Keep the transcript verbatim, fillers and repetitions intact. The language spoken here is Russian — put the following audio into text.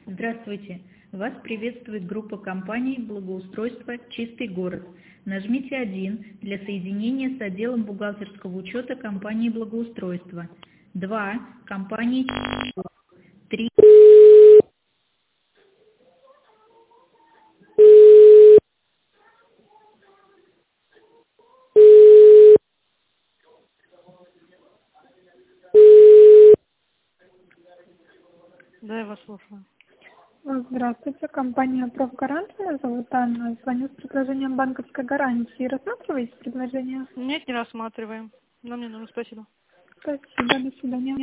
Здравствуйте! Вас приветствует группа компаний благоустройства «Чистый город». Нажмите один для соединения с отделом бухгалтерского учета компании благоустройства. два. Компании три. Да, я вас слушаю. Здравствуйте, компания «Профгарант». Меня зовут Анна. Звоню с предложением банковской гарантии. Рассматриваете предложение? Нет, не рассматриваем. Нам не нужно, спасибо. Спасибо, до свидания.